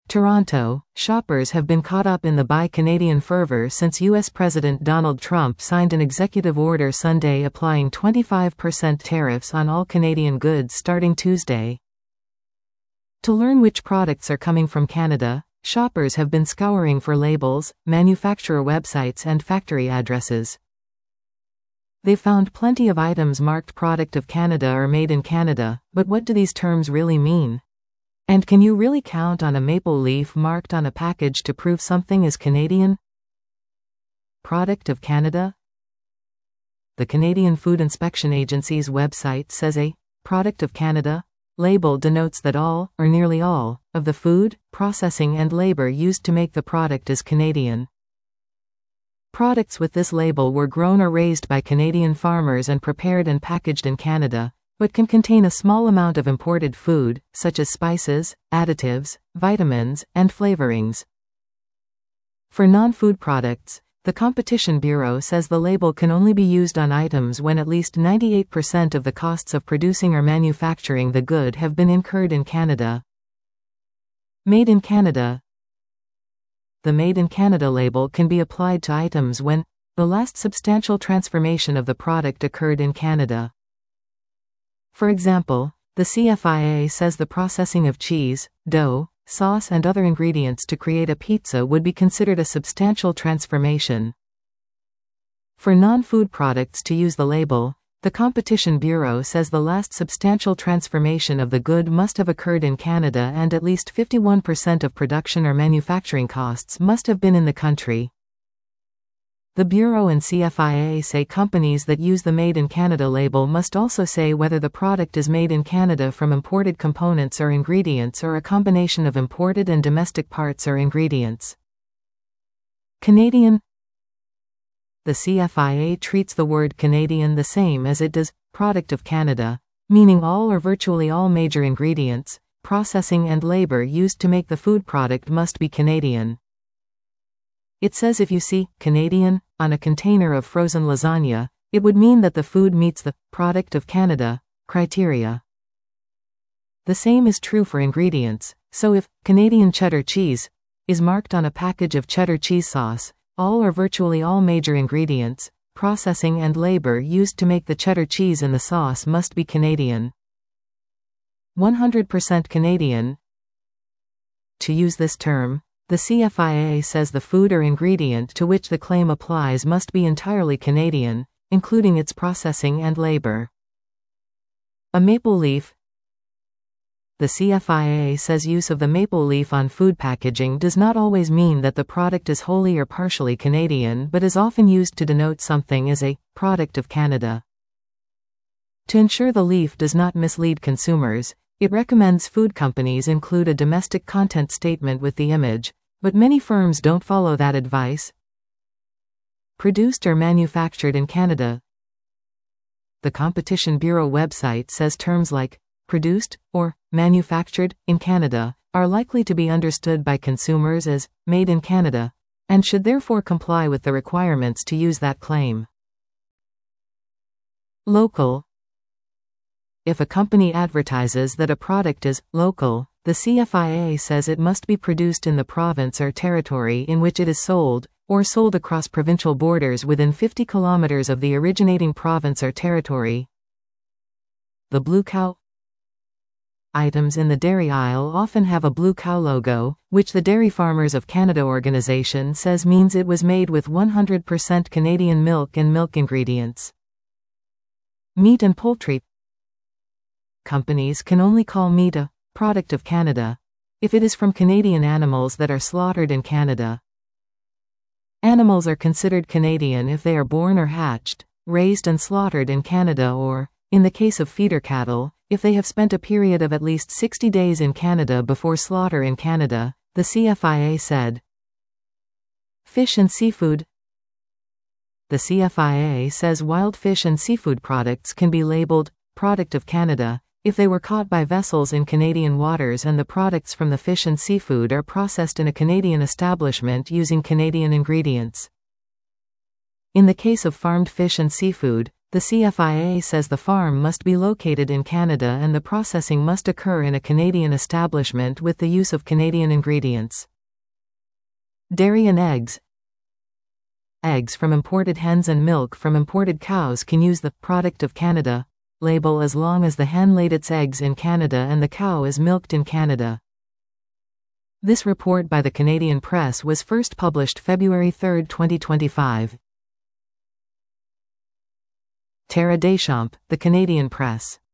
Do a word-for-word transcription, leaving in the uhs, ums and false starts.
Toronto, shoppers have been caught up in the Buy Canadian fervor since U S President Donald Trump signed an executive order Sunday applying twenty-five percent tariffs on all Canadian goods starting Tuesday. To learn which products are coming from Canada, shoppers have been scouring for labels, manufacturer websites and factory addresses. They found plenty of items marked Product of Canada or Made in Canada, but what do these terms really mean? And can you really count on a maple leaf marked on a package to prove something is Canadian? Product of Canada? The Canadian Food Inspection Agency's website says a Product of Canada label denotes that all, or nearly all, of the food, processing and labor used to make the product is Canadian. Products with this label were grown or raised by Canadian farmers and prepared and packaged in Canada, but can contain a small amount of imported food, such as spices, additives, vitamins, and flavorings. For non-food products, the Competition Bureau says the label can only be used on items when at least ninety-eight percent of the costs of producing or manufacturing the good have been incurred in Canada. Made in Canada. The Made in Canada label can be applied to items when the last substantial transformation of the product occurred in Canada. For example, the C F I A says the processing of cheese, dough, sauce and other ingredients to create a pizza would be considered a substantial transformation. For non-food products to use the label, the Competition Bureau says the last substantial transformation of the good must have occurred in Canada and at least fifty-one percent of production or manufacturing costs must have been in the country. The Bureau and C F I A say companies that use the Made in Canada label must also say whether the product is made in Canada from imported components or ingredients or a combination of imported and domestic parts or ingredients. Canadian. The C F I A treats the word Canadian the same as it does Product of Canada, meaning all or virtually all major ingredients, processing and labor used to make the food product must be Canadian. It says if you see Canadian on a container of frozen lasagna, it would mean that the food meets the Product of Canada criteria. The same is true for ingredients, so if Canadian cheddar cheese is marked on a package of cheddar cheese sauce, all or virtually all major ingredients, processing and labor used to make the cheddar cheese in the sauce must be Canadian. one hundred percent Canadian. To use this term, the C F I A says the food or ingredient to which the claim applies must be entirely Canadian, including its processing and labor. A maple leaf. The C F I A says use of the maple leaf on food packaging does not always mean that the product is wholly or partially Canadian but is often used to denote something as a product of Canada. To ensure the leaf does not mislead consumers, it recommends food companies include a domestic content statement with the image, but many firms don't follow that advice. Produced or manufactured in Canada. The Competition Bureau website says terms like produced or manufactured in Canada are likely to be understood by consumers as made in Canada, and should therefore comply with the requirements to use that claim. Local. If a company advertises that a product is local, the C F I A says it must be produced in the province or territory in which it is sold, or sold across provincial borders within fifty kilometers of the originating province or territory. The Blue Cow. Items in the dairy aisle often have a Blue Cow logo, which the Dairy Farmers of Canada organization says means it was made with one hundred percent Canadian milk and milk ingredients. Meat and poultry. Companies can only call meat a product of Canada if it is from Canadian animals that are slaughtered in Canada. Animals are considered Canadian if they are born or hatched, raised and slaughtered in Canada or, in the case of feeder cattle, if they have spent a period of at least sixty days in Canada before slaughter in Canada, the C F I A said. Fish and seafood. The C F I A says wild fish and seafood products can be labeled Product of Canada if they were caught by vessels in Canadian waters and the products from the fish and seafood are processed in a Canadian establishment using Canadian ingredients. In the case of farmed fish and seafood, The C F I A says the farm must be located in Canada and the processing must occur in a Canadian establishment with the use of Canadian ingredients. Dairy and eggs. Eggs from imported hens and milk from imported cows can use the "Product of Canada" label as long as the hen laid its eggs in Canada and the cow is milked in Canada. This report by the Canadian Press was first published February third, twenty twenty-five. Tara Deschamps, The Canadian Press.